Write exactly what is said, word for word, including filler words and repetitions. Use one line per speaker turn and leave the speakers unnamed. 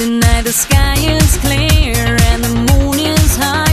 Tonight the sky is clear and the moon is high.